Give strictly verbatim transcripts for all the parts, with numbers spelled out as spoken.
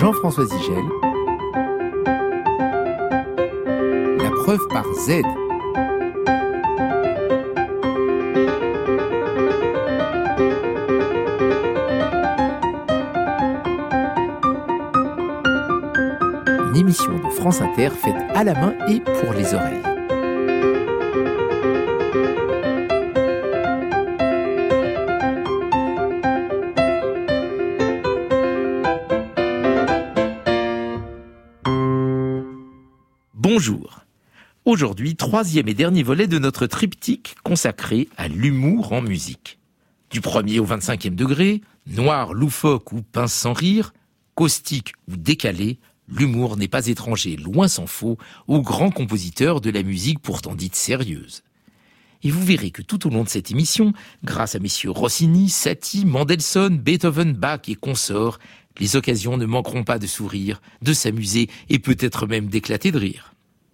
Jean-François Zigel. La preuve par Z. Une émission de France Inter faite à la main et pour les oreilles. Bonjour. Aujourd'hui, troisième et dernier volet de notre triptyque consacré à l'humour en musique. Du premier au vingt-cinquième degré, noir, loufoque ou pince sans rire, caustique ou décalé, l'humour n'est pas étranger, loin s'en faut, aux grands compositeurs de la musique pourtant dite sérieuse. Et vous verrez que tout au long de cette émission, grâce à messieurs Rossini, Satie, Mendelssohn, Beethoven, Bach et consorts, les occasions ne manqueront pas de sourire, de s'amuser et peut-être même d'éclater de rire.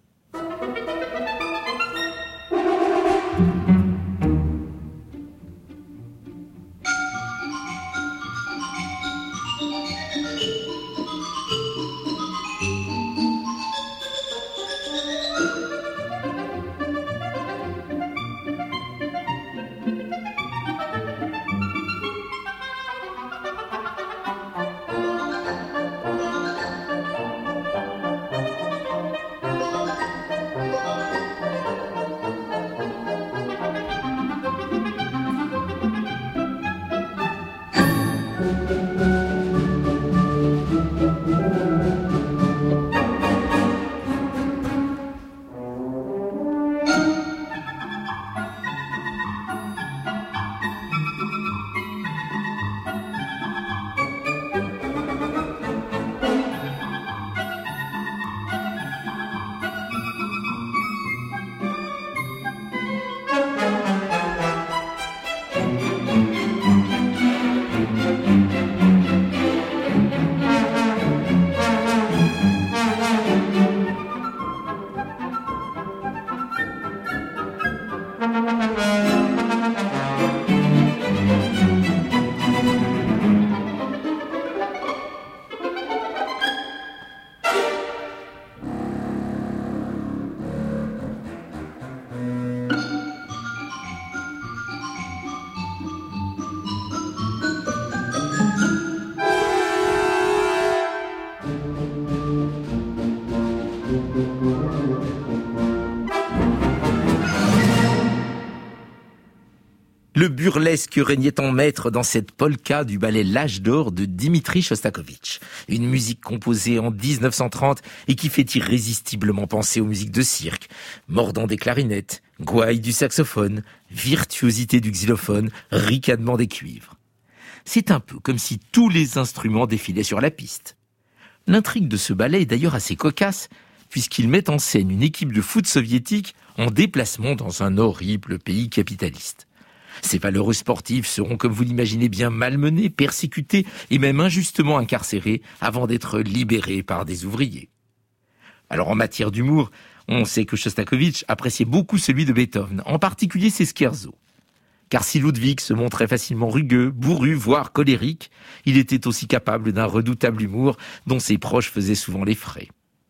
Le burlesque régnait en maître dans cette polka du ballet L'Âge d'or de Dimitri Chostakovitch. Une musique composée en dix-neuf cent trente et qui fait irrésistiblement penser aux musiques de cirque, mordant des clarinettes, gouaille du saxophone, virtuosité du xylophone, ricanement des cuivres. C'est un peu comme si tous les instruments défilaient sur la piste. L'intrigue de ce ballet est d'ailleurs assez cocasse, puisqu'il met en scène une équipe de foot soviétique en déplacement dans un horrible pays capitaliste. Ces valeureux sportifs seront, comme vous l'imaginez bien, malmenés, persécutés et même injustement incarcérés avant d'être libérés par des ouvriers. Alors en matière d'humour, on sait que Chostakovitch appréciait beaucoup celui de Beethoven, en particulier ses scherzos. Car si Ludwig se montrait facilement rugueux, bourru, voire colérique, il était aussi capable d'un redoutable humour dont ses proches faisaient souvent les frais.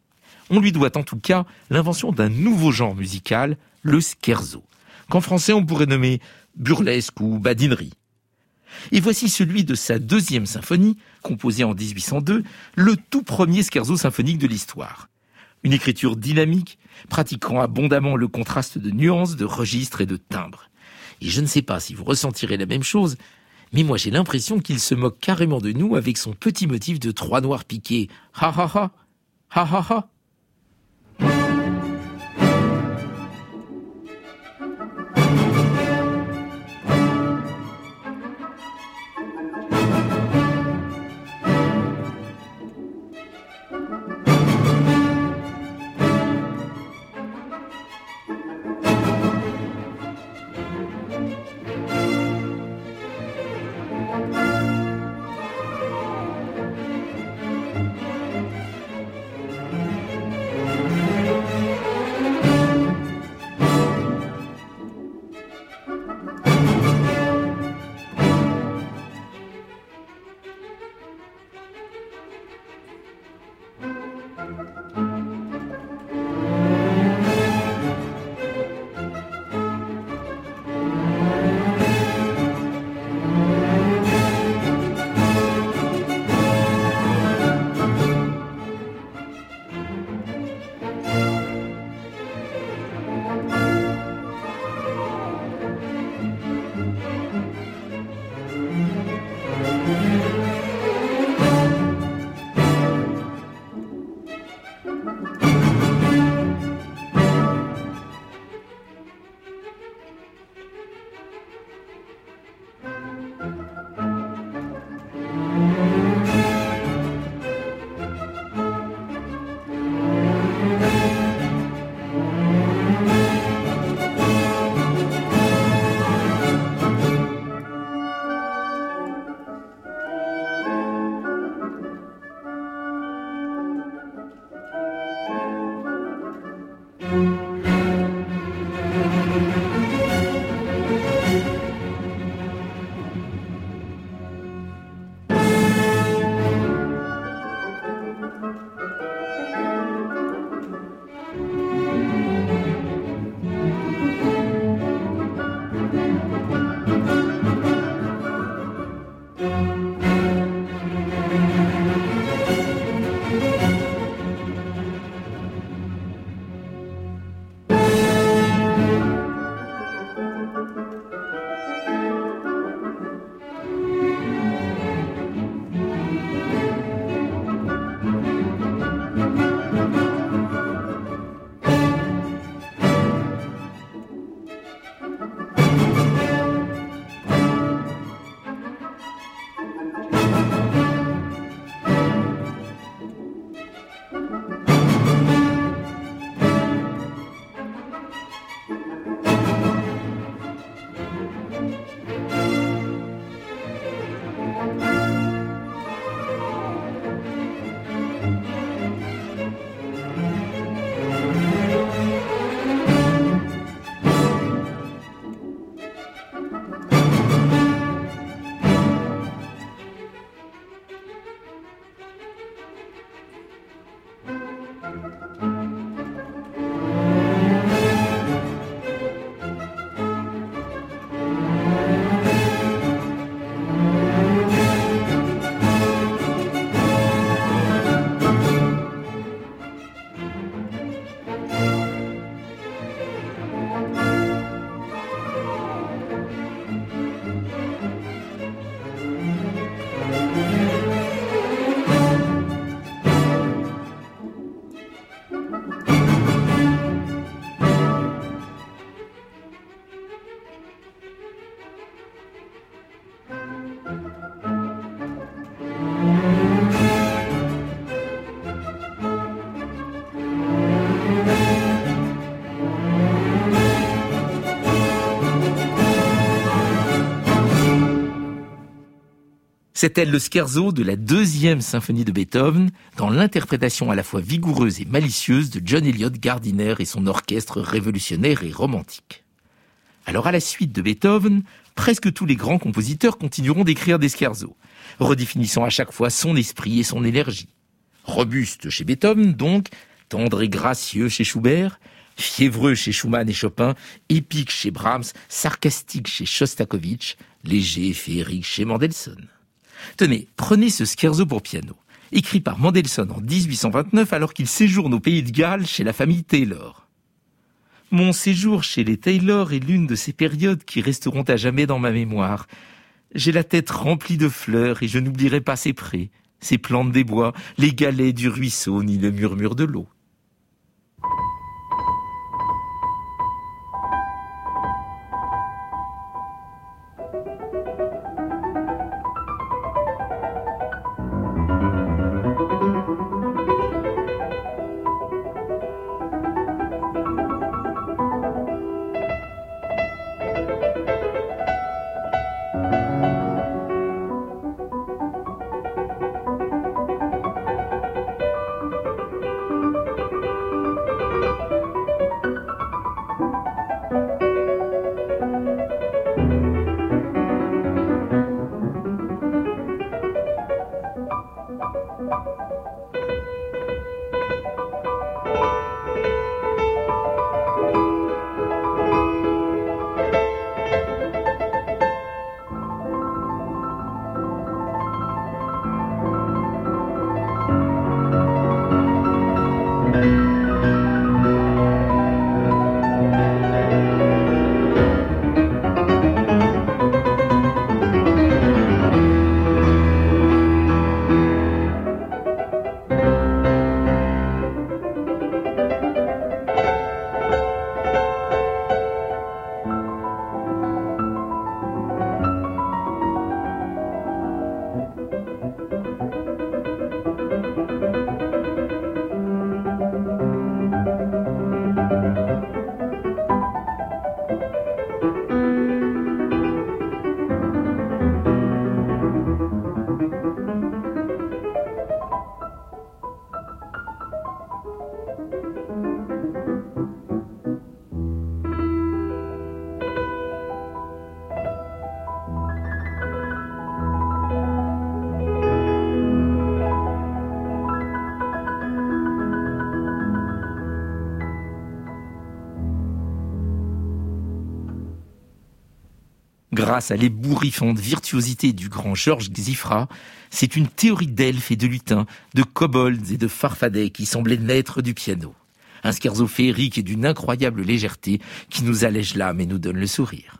On lui doit en tout cas l'invention d'un nouveau genre musical, le scherzo, qu'en français on pourrait nommer burlesque ou badinerie. Et voici celui de sa deuxième symphonie, composée en dix-huit cent deux, le tout premier scherzo symphonique de l'histoire. Une écriture dynamique, pratiquant abondamment le contraste de nuances, de registres et de timbres. Et je ne sais pas si vous ressentirez la même chose, mais moi j'ai l'impression qu'il se moque carrément de nous avec son petit motif de trois noirs piqués. Ha ha ha, ha ha ha. C'était le scherzo de la deuxième symphonie de Beethoven, dans l'interprétation à la fois vigoureuse et malicieuse de John Eliot Gardiner et son orchestre révolutionnaire et romantique. Alors à la suite de Beethoven, presque tous les grands compositeurs continueront d'écrire des scherzos, redéfinissant à chaque fois son esprit et son énergie. Robuste chez Beethoven donc, tendre et gracieux chez Schubert, fiévreux chez Schumann et Chopin, épique chez Brahms, sarcastique chez Shostakovich, léger et féerique chez Mendelssohn. Tenez, prenez ce scherzo pour piano, écrit par Mendelssohn en dix-huit cent vingt-neuf alors qu'il séjourne au pays de Galles chez la famille Taylor. Mon séjour chez les Taylor est l'une de ces périodes qui resteront à jamais dans ma mémoire. J'ai la tête remplie de fleurs et je n'oublierai pas ces prés, ces plantes des bois, les galets du ruisseau ni le murmure de l'eau. Grâce à l'ébouriffante virtuosité du grand Georges Xifra, c'est une théorie d'elfes et de lutins, de kobolds et de farfadets qui semblait naître du piano. Un scherzo féerique et d'une incroyable légèreté qui nous allège l'âme et nous donne le sourire.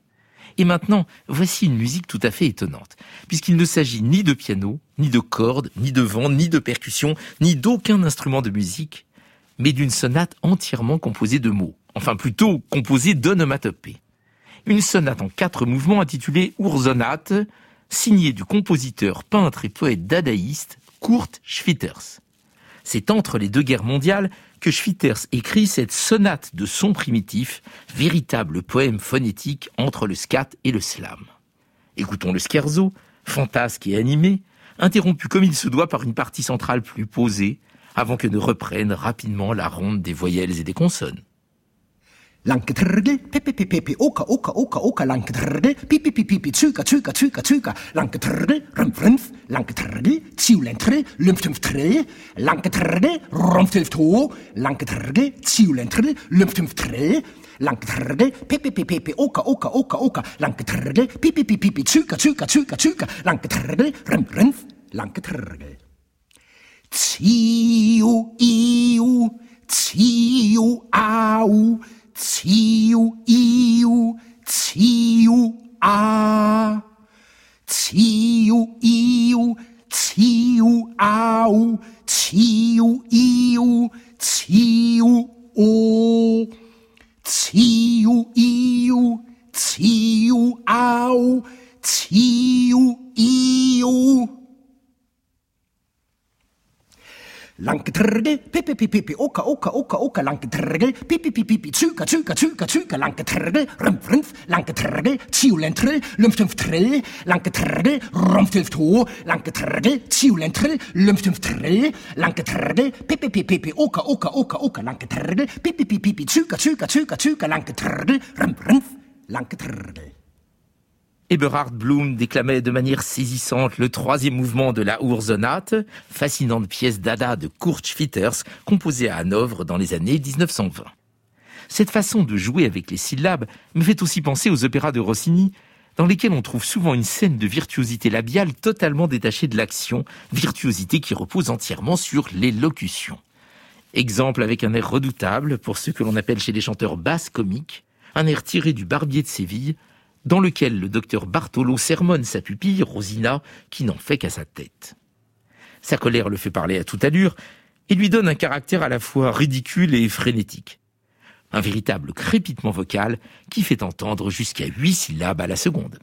Et maintenant, voici une musique tout à fait étonnante, puisqu'il ne s'agit ni de piano, ni de cordes, ni de vent, ni de percussion, ni d'aucun instrument de musique, mais d'une sonate entièrement composée de mots, enfin plutôt composée d'onomatopées. Une sonate en quatre mouvements intitulée Ursonate, signée du compositeur, peintre et poète dadaïste Kurt Schwitters. C'est entre les deux guerres mondiales que Schwitters écrit cette sonate de son primitif, véritable poème phonétique entre le scat et le slam. Écoutons le scherzo, fantasque et animé, interrompu comme il se doit par une partie centrale plus posée, avant que ne reprenne rapidement la ronde des voyelles et des consonnes. Lanketrrgel, pepe pepe pepe, oka oka oka oka, lanketrrgel, pipi pipi pipi, tsuka tsuka tsuka tsuka, lanketrrgel, rumpf rumpf, lanketrrgel, tsiulentre, lumptumftre, lanketrrgel, rumpftilfto, lanketrrgel, tsiulentre, lumptumftre, lanketrrgel, pepe pepe pepe, oka oka oka oka, lanketrrgel, pipi pipi pipi, tsuka tsuka tsuka tsuka, lanketrrgel, rumpf rumpf, lanketrrgel. Tsiu iu, tsiu au. Tsiu, iu, tsiu, a. Tsiu, iu, tsiu, au. Tsiu, iu, tsiu, o. Tsiu, iu, tsiu, au. Tsiu, iu. Lanke trrge, pipi pipi pipi, oka oka oka oka, lanke trrge, pipi pipi pipi, tsuka tsuka tsuka tsuka, lanke trrge, rumpf rumpf, lanke trrge, tsiulentre, lumpf tre, lanke trrge, rumpf to, lanke trrge, tsiulentre, lumpf tre, lanke trrge, pipi pipi pipi, oka oka oka oka, lanke trrge, pipi pipi pipi, tsuka tsuka tsuka tsuka, lanke trrge, rumpf rumpf, lanke trrge. Eberhard Bloom déclamait de manière saisissante le troisième mouvement de la Ursonate, fascinante pièce dada de Kurt Schwitters, composée à Hanovre dans les années dix-neuf cent vingt. Cette façon de jouer avec les syllabes me fait aussi penser aux opéras de Rossini, dans lesquels on trouve souvent une scène de virtuosité labiale totalement détachée de l'action, virtuosité qui repose entièrement sur l'élocution. Exemple avec un air redoutable pour ceux que l'on appelle chez les chanteurs basses comiques, un air tiré du Barbier de Séville, dans lequel le docteur Bartolo sermonne sa pupille, Rosina, qui n'en fait qu'à sa tête. Sa colère le fait parler à toute allure et lui donne un caractère à la fois ridicule et frénétique. Un véritable crépitement vocal qui fait entendre jusqu'à huit syllabes à la seconde.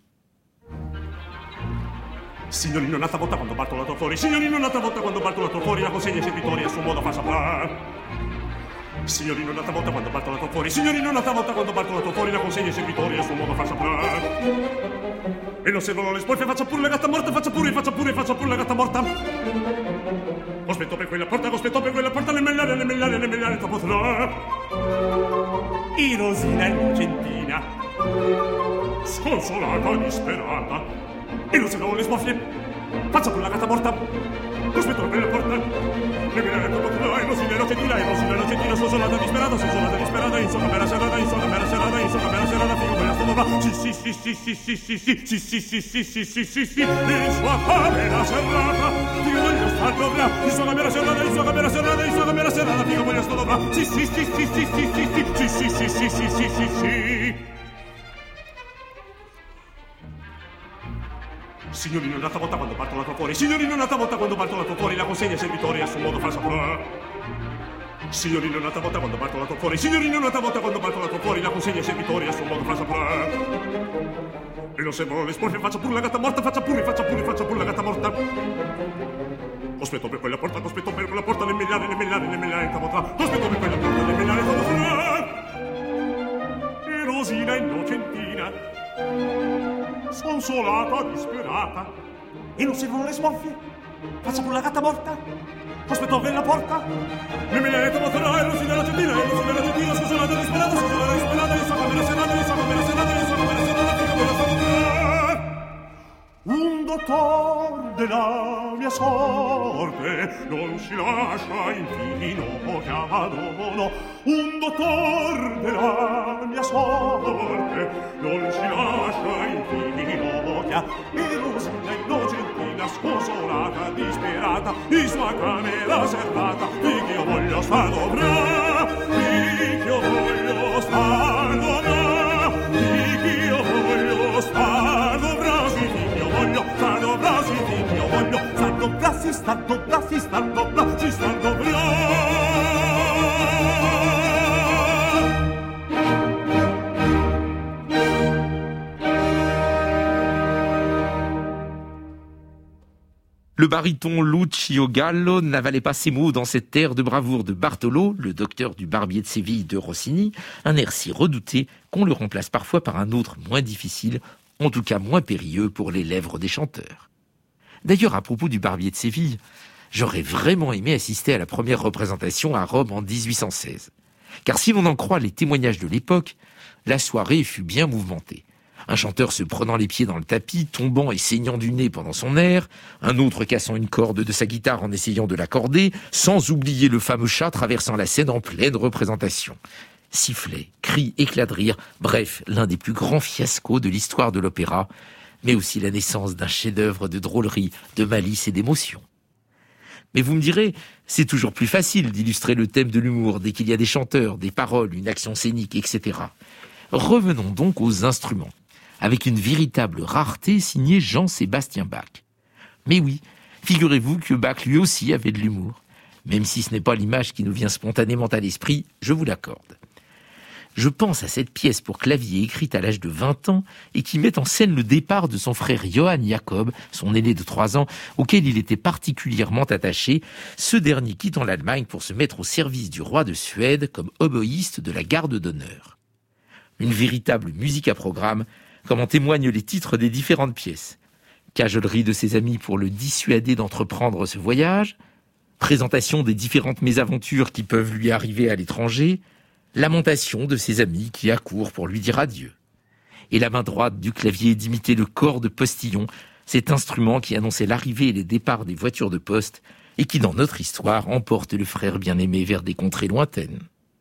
Signorino, un'altra volta quando parto la tua fuori, signorino, un'altra volta quando parto la tua fuori, la consegna ai servitori a suo modo fa saprà. Signorino, un'altra volta quando parto la tua fuori, signorino, un'altra volta quando parto la tua fuori, la consegna ai servitori a suo modo fa saprà. E non servono le sporche, faccia pure la gatta morta, faccia pure, faccia pure, faccia pure la gatta morta. Aspetto per quella porta, aspetto per quella porta, le mellare, le mellare, le mellare, dopo tra. I Rosina innocentina, sconsolata, disperata. E non servono le sporche, faccia pure la gatta morta. Aspetto per quella porta, le mellare, dopo tra. E Rosina innocentina, e Rosina innocentina, sconsolata, disperata, sconsolata, disperata. Insomma, per la serata, insomma, per la serata, insomma, per la serata, figo, quella sto dovrà. Sì, sì, sì, sì, sì, sì, sì, sì, sì, sì, sì, sì, sì, sì, sì, sì, in sua camera serrata, figo, voglio star dovrà. In sua camera serrata, in sua camera serrata, in sua camera serrata, figo, voglio sto dovrà. Sì, sì, sì, sì, sì, sì, sì, sì, sì, sì, sì, sì, sì, sì, sì. Signorino, un'altra volta quando parto la tua fuori, signorino, un'altra volta quando parto la tua fuori, la consegna ai servitori a suo modo fa saprà. Signorino, un'altra volta quando parto la tua fuori, signorino, un'altra volta quando parto la tua fuori, la consegna ai servitori a suo modo fa saprà. E non servono le sporche, faccia pure la gatta morta, faccia pure, faccia pure, faccia pure la gatta morta. Aspetto per quella porta, aspetto per quella porta, le millare, le millare, le millare, tavo tra. Aspetto per quella porta, le millare, tavo tra. E Rosina innocentina, sconsolata, disperata. E non servono le smorfie, faccia pure la gatta morta. Aspetto per la porta, le millare, tavo tra. E Rosina innocentina, e Rosina innocentina, sconsolata, disperata, sconsolata, disperata. E sono per la serata, e sono per la serata, e sono per la serata, figo per la serata. Un dottor della mia sorte non si lascia infino chiamadono. Un dottor della mia sorte non si lascia infino chiamadono. E Rosina innocentina, sconsolata, disperata, in sua camera serrata, di che io voglio star dovrà, di che io voglio star dovrà, di che io voglio star dovrà, sì, io voglio star dovrà, sì, io voglio star dovrà, sì, star dovrà, sì, star dovrà, sì, star dovrà. Le baryton Lucio Gallo n'avalait pas ses mots dans cette air de bravoure de Bartolo, le docteur du Barbier de Séville de Rossini, un air si redouté qu'on le remplace parfois par un autre moins difficile, en tout cas moins périlleux pour les lèvres des chanteurs. D'ailleurs, à propos du Barbier de Séville, j'aurais vraiment aimé assister à la première représentation à Rome en dix-huit cent seize. Car si l'on en croit les témoignages de l'époque, la soirée fut bien mouvementée. Un chanteur se prenant les pieds dans le tapis, tombant et saignant du nez pendant son air, un autre cassant une corde de sa guitare en essayant de l'accorder, sans oublier le fameux chat traversant la scène en pleine représentation. Sifflets, cris, éclats de rire, bref, l'un des plus grands fiascos de l'histoire de l'opéra, mais aussi la naissance d'un chef-d'œuvre de drôlerie, de malice et d'émotion. Mais vous me direz, c'est toujours plus facile d'illustrer le thème de l'humour dès qu'il y a des chanteurs, des paroles, une action scénique, et cetera. Revenons donc aux instruments, avec une véritable rareté signée Jean-Sébastien Bach. Mais oui, figurez-vous que Bach lui aussi avait de l'humour. Même si ce n'est pas l'image qui nous vient spontanément à l'esprit, je vous l'accorde. Je pense à cette pièce pour clavier écrite à l'âge de vingt ans et qui met en scène le départ de son frère Johann Jakob, son aîné de trois ans, auquel il était particulièrement attaché, ce dernier quittant l'Allemagne pour se mettre au service du roi de Suède comme oboïste de la garde d'honneur. Une véritable musique à programme, comme en témoignent les titres des différentes pièces. Cajolerie de ses amis pour le dissuader d'entreprendre ce voyage, présentation des différentes mésaventures qui peuvent lui arriver à l'étranger, lamentation de ses amis qui accourent pour lui dire adieu. Et la main droite du clavier d'imiter le corps de postillon, cet instrument qui annonçait l'arrivée et les départs des voitures de poste et qui, dans notre histoire, emporte le frère bien-aimé vers des contrées lointaines.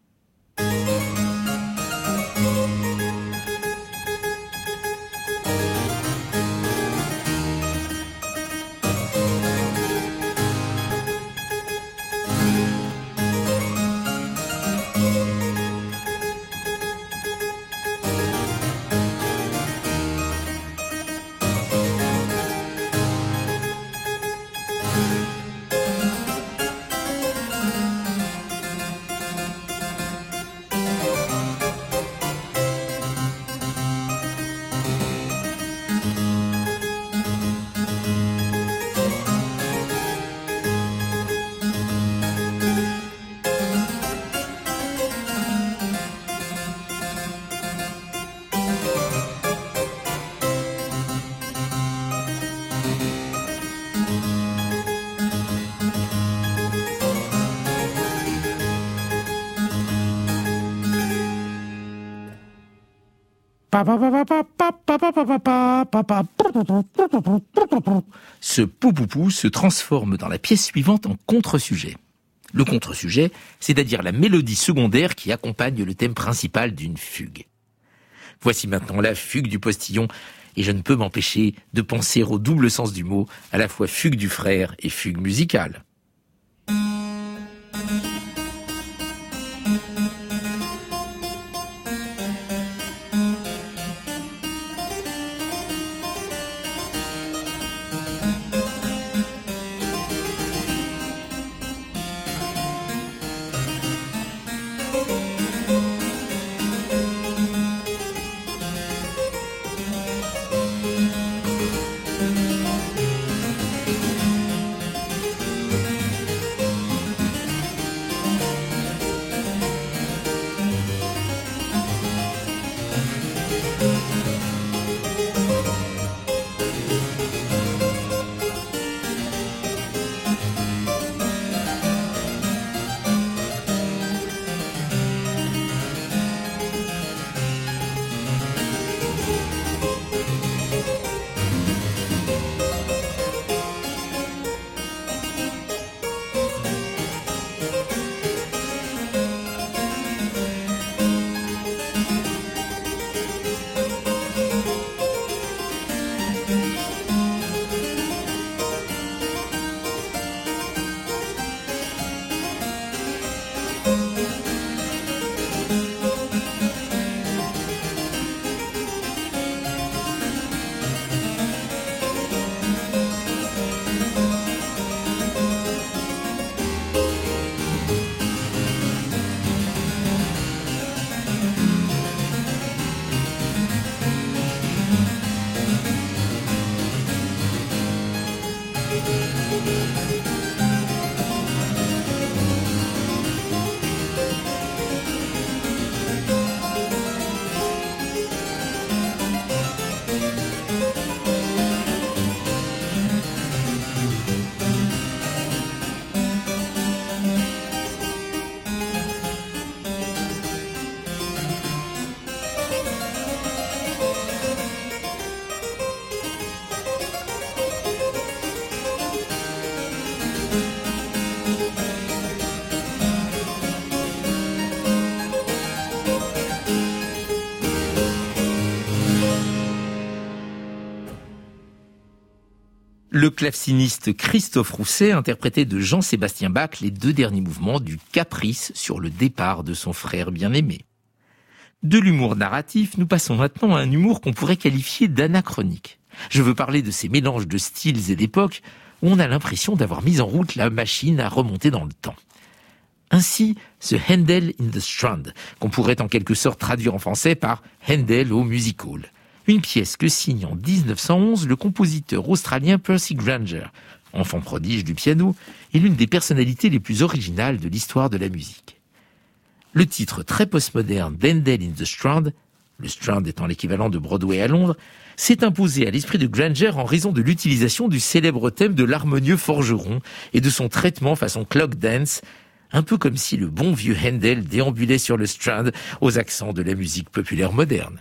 Ce pou-pou-pou se transforme dans la pièce suivante en contre-sujet. Le contre-sujet, c'est-à-dire la mélodie secondaire qui accompagne le thème principal d'une fugue. Voici maintenant la fugue du postillon, et je ne peux m'empêcher de penser au double sens du mot, à la fois fugue du frère et fugue musicale. Le claveciniste Christophe Rousset interprétait de Jean-Sébastien Bach les deux derniers mouvements du Caprice sur le départ de son frère bien-aimé. De l'humour narratif, nous passons maintenant à un humour qu'on pourrait qualifier d'anachronique. Je veux parler de ces mélanges de styles et d'époques où on a l'impression d'avoir mis en route la machine à remonter dans le temps. Ainsi, ce Handel in the Strand, qu'on pourrait en quelque sorte traduire en français par Handel au Music Hall. Une pièce que signe en dix-neuf cent onze le compositeur australien Percy Grainger, enfant prodige du piano et l'une des personnalités les plus originales de l'histoire de la musique. Le titre très postmoderne d'Handel in the Strand, le Strand étant l'équivalent de Broadway à Londres, s'est imposé à l'esprit de Grainger en raison de l'utilisation du célèbre thème de l'harmonieux forgeron et de son traitement façon clock dance, un peu comme si le bon vieux Handel déambulait sur le Strand aux accents de la musique populaire moderne.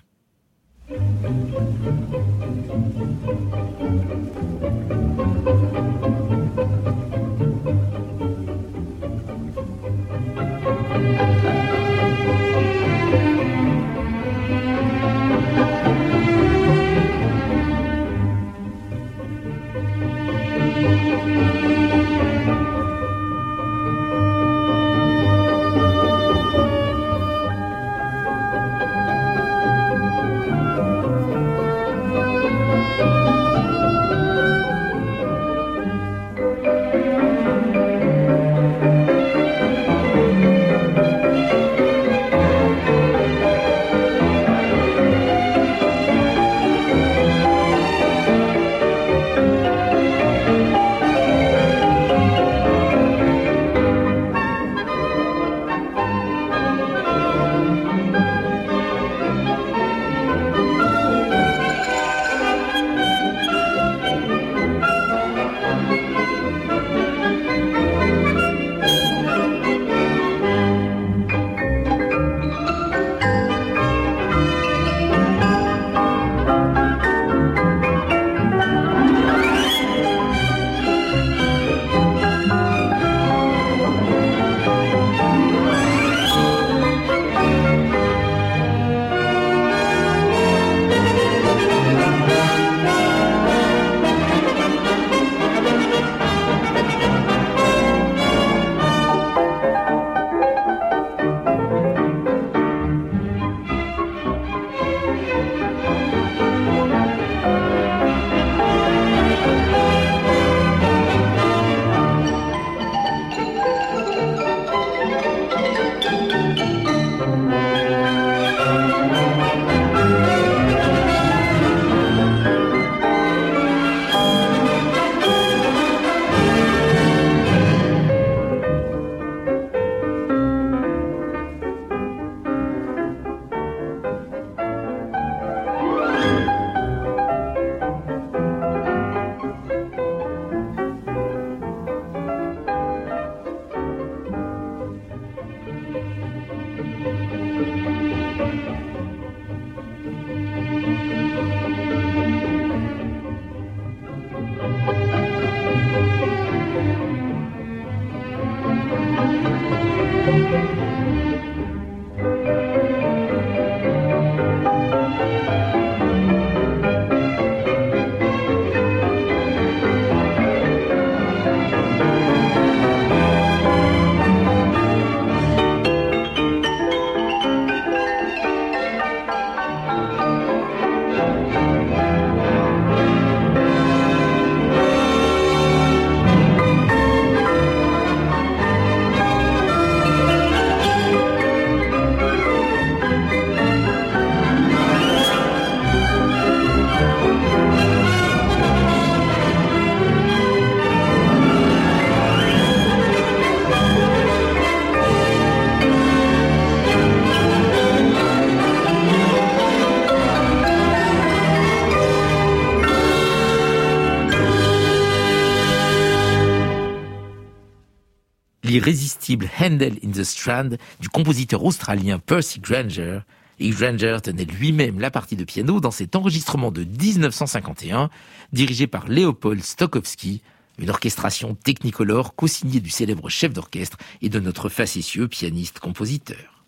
L'irrésistible Handel in the Strand du compositeur australien Percy Grainger, et Grainger tenait lui-même la partie de piano dans cet enregistrement de dix-neuf cent cinquante et un, dirigé par Leopold Stokowski, une orchestration technicolore co-signée du célèbre chef d'orchestre et de notre facétieux pianiste-compositeur.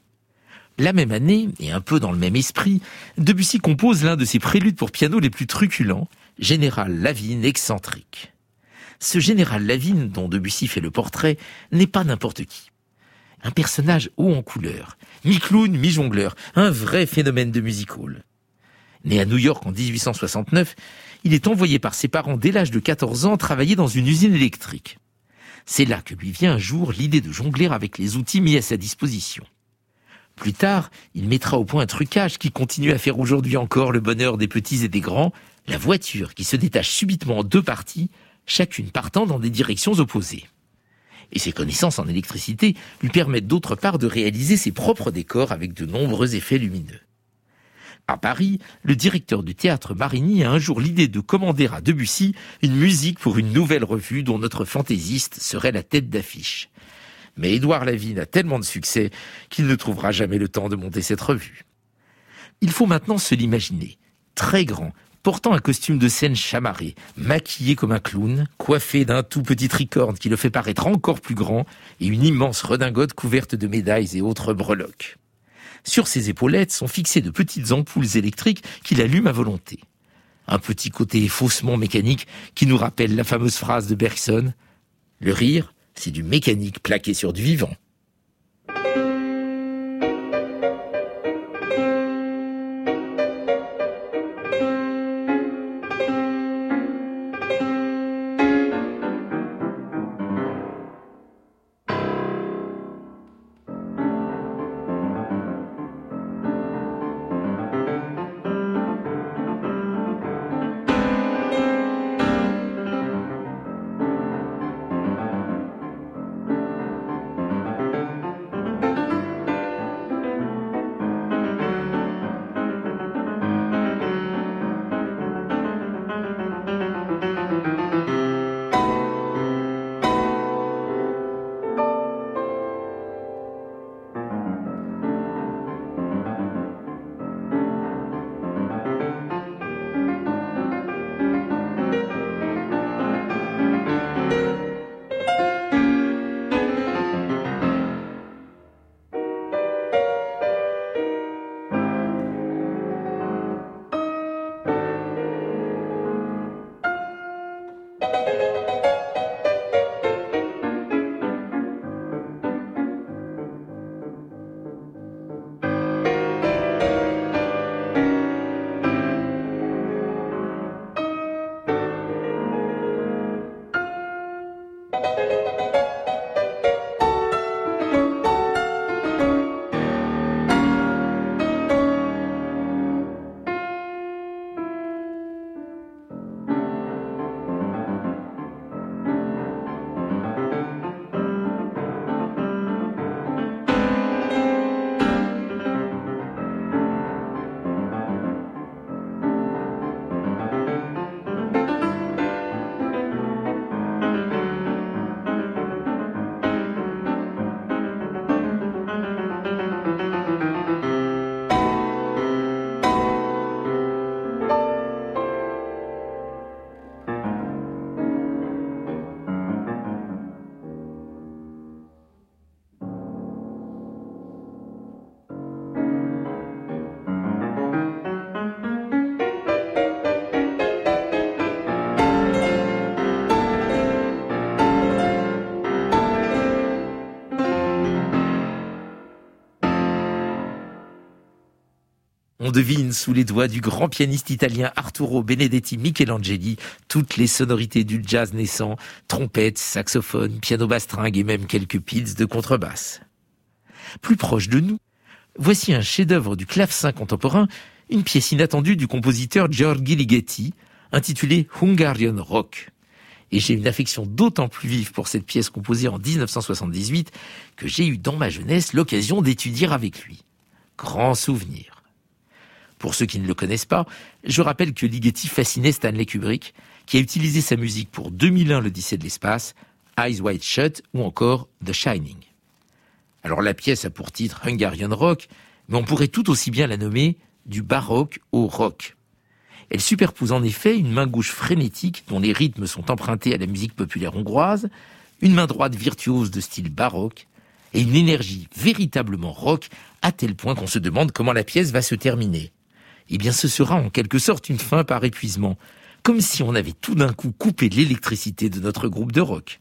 La même année, et un peu dans le même esprit, Debussy compose l'un de ses préludes pour piano les plus truculents, Général Lavigne excentrique. Ce général Lavigne, dont Debussy fait le portrait, n'est pas n'importe qui. Un personnage haut en couleur, mi-clown, mi-jongleur, un vrai phénomène de music hall. Né à New York en dix-huit cent soixante-neuf, il est envoyé par ses parents dès l'âge de quatorze ans travailler dans une usine électrique. C'est là que lui vient un jour l'idée de jongler avec les outils mis à sa disposition. Plus tard, il mettra au point un trucage qui continue à faire aujourd'hui encore le bonheur des petits et des grands, la voiture qui se détache subitement en deux parties, chacune partant dans des directions opposées. Et ses connaissances en électricité lui permettent d'autre part de réaliser ses propres décors avec de nombreux effets lumineux. À Paris, le directeur du théâtre Marigny a un jour l'idée de commander à Debussy une musique pour une nouvelle revue dont notre fantaisiste serait la tête d'affiche. Mais Édouard Lavigne a tellement de succès qu'il ne trouvera jamais le temps de monter cette revue. Il faut maintenant se l'imaginer, très grand, portant un costume de scène chamarré, maquillé comme un clown, coiffé d'un tout petit tricorne qui le fait paraître encore plus grand, et une immense redingote couverte de médailles et autres breloques. Sur ses épaulettes sont fixées de petites ampoules électriques qu'il allume à volonté. Un petit côté faussement mécanique qui nous rappelle la fameuse phrase de Bergson « Le rire, c'est du mécanique plaqué sur du vivant ». On devine sous les doigts du grand pianiste italien Arturo Benedetti Michelangeli toutes les sonorités du jazz naissant, trompettes, saxophones, piano bastringue et même quelques pizz de contrebasse. Plus proche de nous, voici un chef-d'œuvre du clavecin contemporain, une pièce inattendue du compositeur Gheorghe Ligeti, intitulée Hungarian Rock. Et j'ai une affection d'autant plus vive pour cette pièce composée en dix-neuf cent soixante-dix-huit que j'ai eu dans ma jeunesse l'occasion d'étudier avec lui. Grand souvenir. Pour ceux qui ne le connaissent pas, je rappelle que Ligeti fascinait Stanley Kubrick, qui a utilisé sa musique pour deux mille un l'Odyssée de l'espace, Eyes Wide Shut ou encore The Shining. Alors la pièce a pour titre Hungarian Rock, mais on pourrait tout aussi bien la nommer du baroque au rock. Elle superpose en effet une main gauche frénétique dont les rythmes sont empruntés à la musique populaire hongroise, une main droite virtuose de style baroque, et une énergie véritablement rock à tel point qu'on se demande comment la pièce va se terminer. Eh bien ce sera en quelque sorte une fin par épuisement, comme si on avait tout d'un coup coupé l'électricité de notre groupe de rock.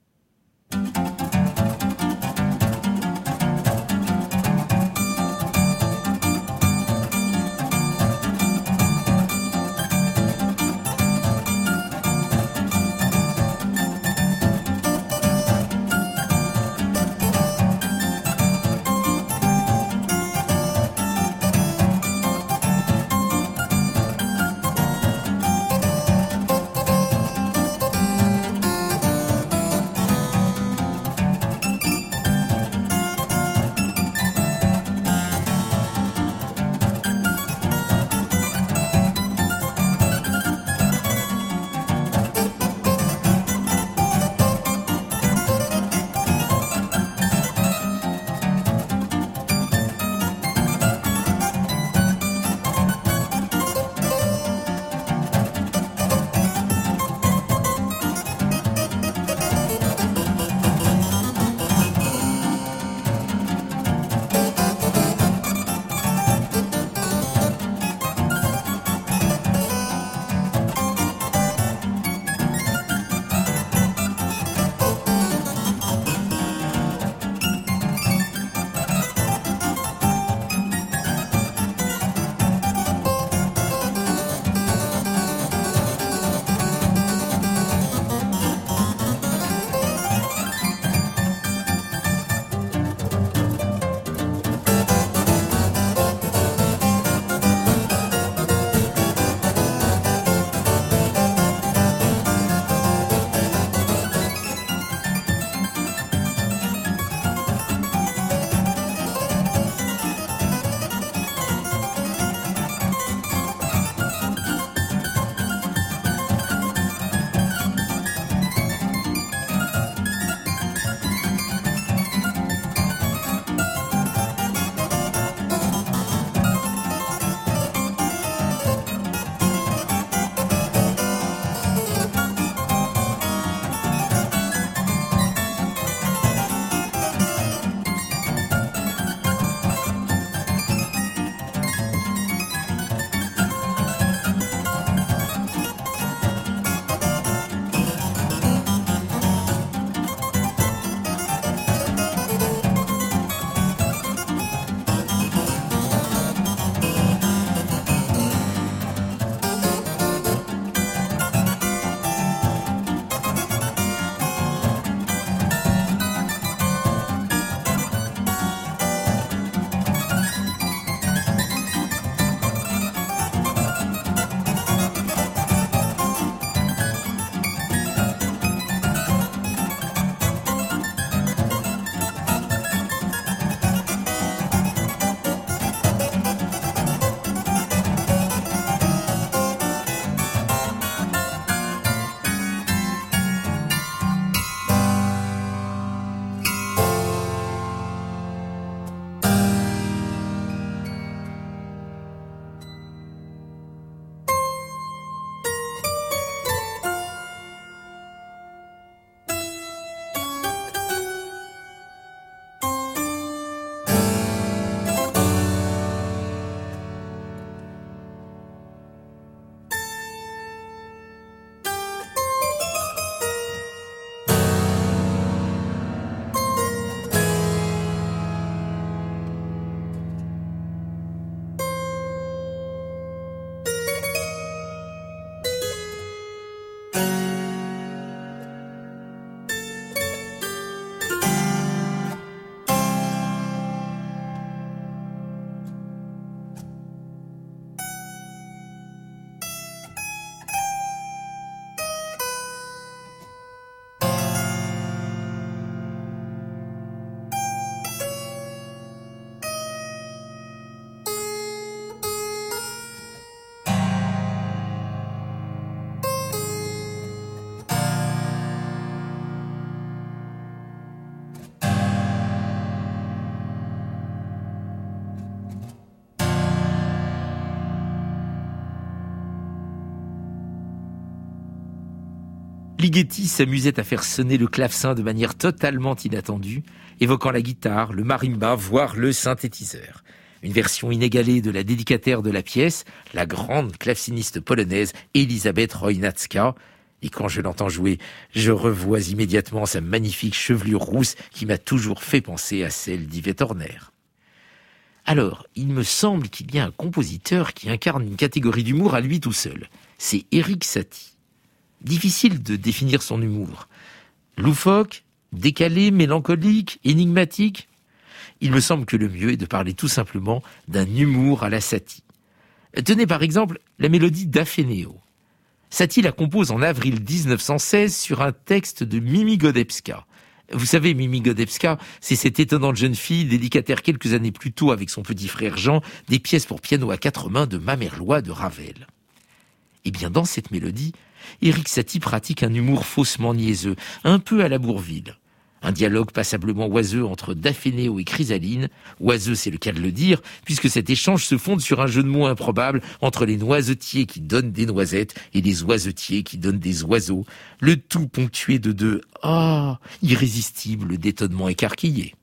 Ligeti s'amusait à faire sonner le clavecin de manière totalement inattendue, évoquant la guitare, le marimba, voire le synthétiseur. Une version inégalée de la dédicataire de la pièce, la grande claveciniste polonaise Elisabeth Chojnacka. Et quand je l'entends jouer, je revois immédiatement sa magnifique chevelure rousse qui m'a toujours fait penser à celle d'Yvette Horner. Alors, il me semble qu'il y a un compositeur qui incarne une catégorie d'humour à lui tout seul. C'est Erik Satie. Difficile de définir son humour. Loufoque, décalé, mélancolique, énigmatique. Il me semble que le mieux est de parler tout simplement d'un humour à la Satie. Tenez par exemple la mélodie d'Afénéo. Satie la compose en avril dix-neuf cent seize sur un texte de Mimi Godebska. Vous savez, Mimi Godebska, c'est cette étonnante jeune fille dédicataire quelques années plus tôt avec son petit frère Jean des pièces pour piano à quatre mains de Mamerlois de Ravel. Eh bien, dans cette mélodie, Erik Satie pratique un humour faussement niaiseux, un peu à la Bourvil. Un dialogue passablement oiseux entre Daphénéo et Chrysaline. Oiseux, c'est le cas de le dire, puisque cet échange se fonde sur un jeu de mots improbable entre les noisetiers qui donnent des noisettes et les oisetiers qui donnent des oiseaux. Le tout ponctué de deux « Ah !» irrésistibles d'étonnement écarquillé.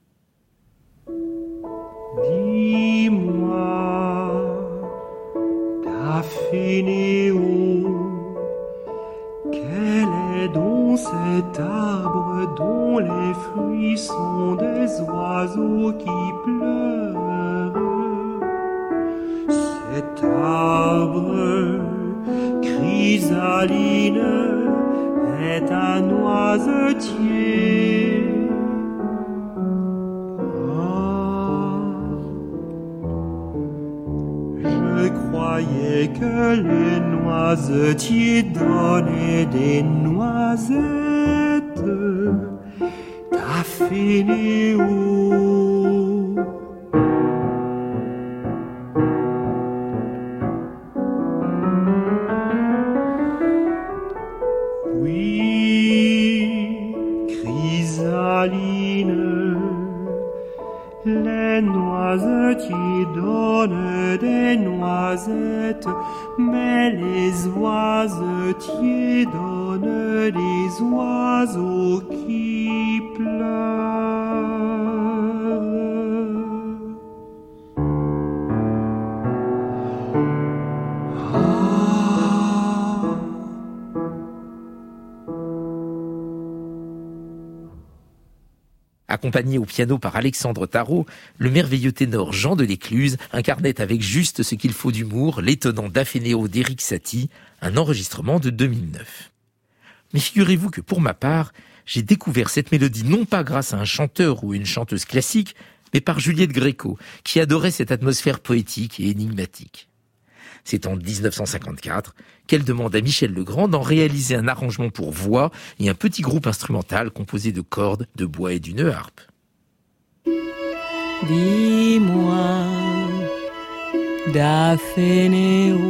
Dis-moi, Daphénéo, quel est donc cet arbre dont les fruits sont des oiseaux qui pleurent? Cet arbre, Chrysaline, est un noisetier. Je croyais que les noisetiers donnaient des noisettes. Daphénéo. Oui, Chrysaline, les noisetiers donnent des noisettes, mais les oisetiers donnent des oiseaux qui pleurent. Accompagné au piano par Alexandre Tarot, le merveilleux ténor Jean de l'Écluse incarnait avec juste ce qu'il faut d'humour l'étonnant Daphénéo d'Erik Satie, un enregistrement de deux mille neuf. Mais figurez-vous que pour ma part, j'ai découvert cette mélodie non pas grâce à un chanteur ou une chanteuse classique, mais par Juliette Gréco, qui adorait cette atmosphère poétique et énigmatique. C'est en dix-neuf cent cinquante-quatre qu'elle demande à Michel Legrand d'en réaliser un arrangement pour voix et un petit groupe instrumental composé de cordes, de bois et d'une harpe. Dis-moi, Daphénéo,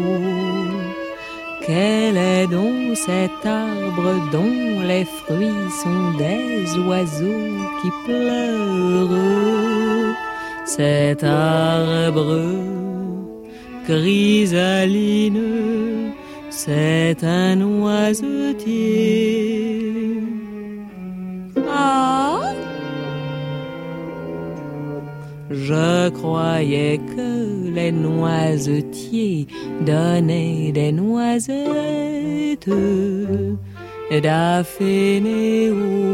quel est donc cet arbre dont les fruits sont des oiseaux qui pleurent? Cet arbre, Chrysaline, c'est un noisetier. Ah! Je croyais que les noisetiers donnaient des noisettes. Daphénéo.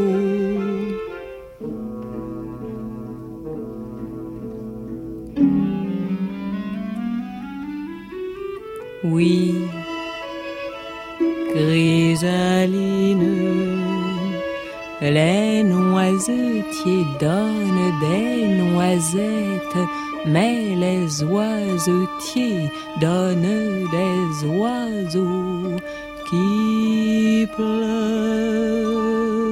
Oui, Chrysaline, les noisetiers donnent des noisettes, mais les oisetiers donnent des oiseaux qui pleurent.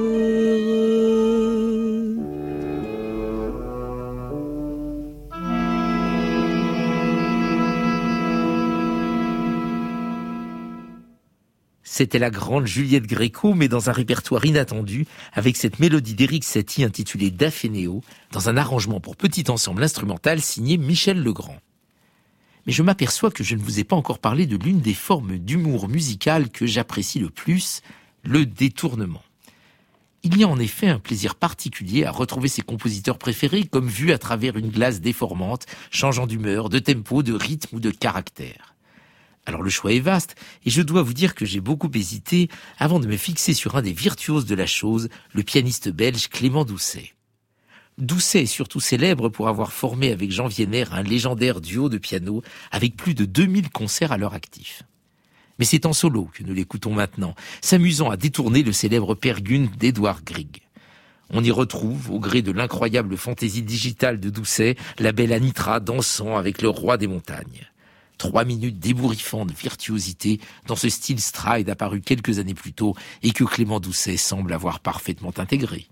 C'était la grande Juliette Gréco, mais dans un répertoire inattendu, avec cette mélodie d'Erik Satie intitulée Daphénéo, dans un arrangement pour petit ensemble instrumental signé Michel Legrand. Mais je m'aperçois que je ne vous ai pas encore parlé de l'une des formes d'humour musical que j'apprécie le plus, le détournement. Il y a en effet un plaisir particulier à retrouver ses compositeurs préférés comme vu à travers une glace déformante, changeant d'humeur, de tempo, de rythme ou de caractère. Alors le choix est vaste, et je dois vous dire que j'ai beaucoup hésité avant de me fixer sur un des virtuoses de la chose, le pianiste belge Clément Doucet. Doucet est surtout célèbre pour avoir formé avec Jean Wiener un légendaire duo de piano avec plus de deux mille concerts à leur actif. Mais c'est en solo que nous l'écoutons maintenant, s'amusant à détourner le célèbre Peer Gynt d'Edvard Grieg. On y retrouve, au gré de l'incroyable fantaisie digitale de Doucet, la belle Anitra dansant avec le roi des montagnes. Trois minutes d'ébouriffante virtuosité dans ce style stride apparu quelques années plus tôt et que Clément Doucet semble avoir parfaitement intégré.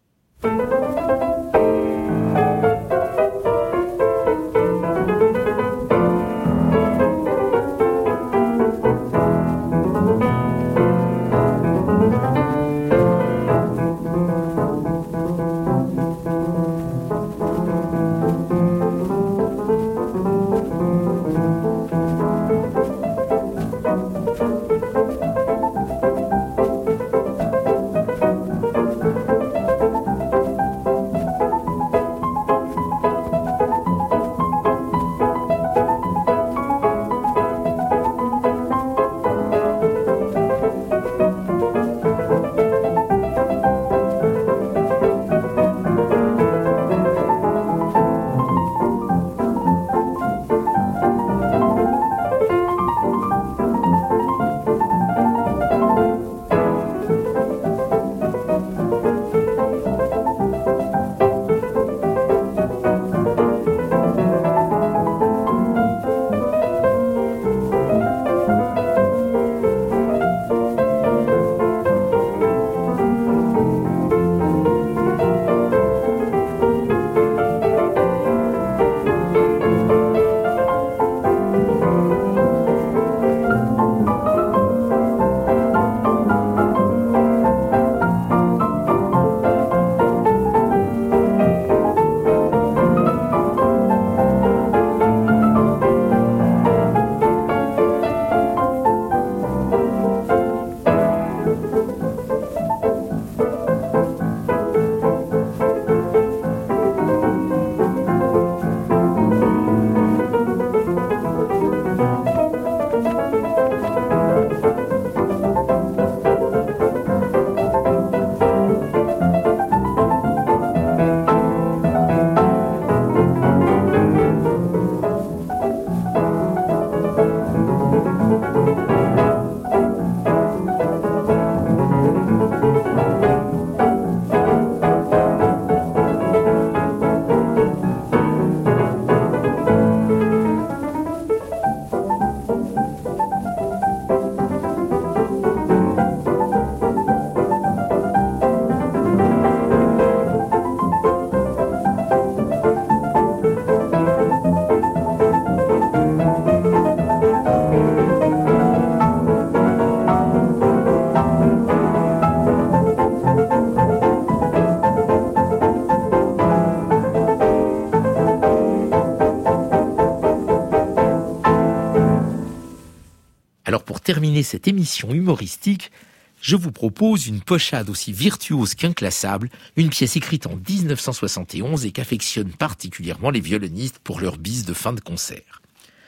Terminer cette émission humoristique, je vous propose une pochade aussi virtuose qu'inclassable, une pièce écrite en dix-neuf cent soixante et onze et qu'affectionnent particulièrement les violonistes pour leur bise de fin de concert.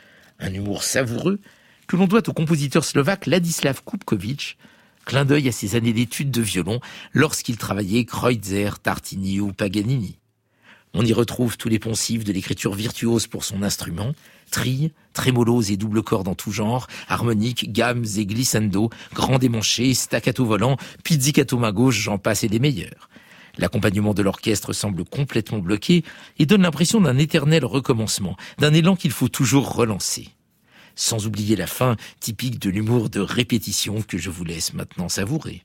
Un humour savoureux que l'on doit au compositeur slovaque Ladislav Kubkovič, clin d'œil à ses années d'études de violon lorsqu'il travaillait Kreutzer, Tartini ou Paganini. On y retrouve tous les poncifs de l'écriture virtuose pour son instrument, trilles, trémolos et double cordes en tout genre, harmoniques, gammes et glissando, grand démanché, staccato volant, pizzicato main gauche, j'en passe et des meilleurs. L'accompagnement de l'orchestre semble complètement bloqué et donne l'impression d'un éternel recommencement, d'un élan qu'il faut toujours relancer. Sans oublier la fin, typique de l'humour de répétition que je vous laisse maintenant savourer.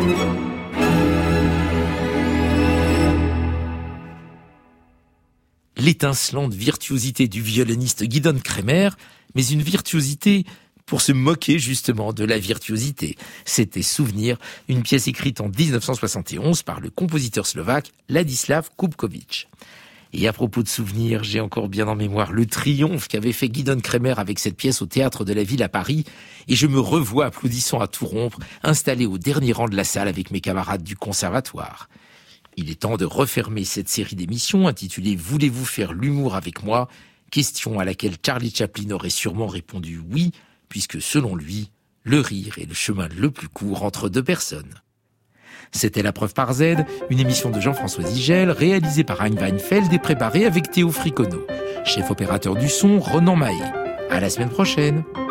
L'étincelante virtuosité du violoniste Gidon Kremer, mais une virtuosité pour se moquer justement de la virtuosité. C'était Souvenir, une pièce écrite en dix-neuf cent soixante et onze par le compositeur slovaque Ladislav Kubkovic. Et à propos de Souvenir, j'ai encore bien en mémoire le triomphe qu'avait fait Gidon Kremer avec cette pièce au Théâtre de la Ville à Paris, et je me revois applaudissant à tout rompre, installé au dernier rang de la salle avec mes camarades du conservatoire. Il est temps de refermer cette série d'émissions intitulée « Voulez-vous faire l'humour avec moi ?» question à laquelle Charlie Chaplin aurait sûrement répondu oui, puisque selon lui, le rire est le chemin le plus court entre deux personnes. C'était La Preuve par Z, une émission de Jean-François Zigel, réalisée par Hein Weinfeld et préparée avec Théo Fricono. Chef opérateur du son, Ronan Mahé. À la semaine prochaine.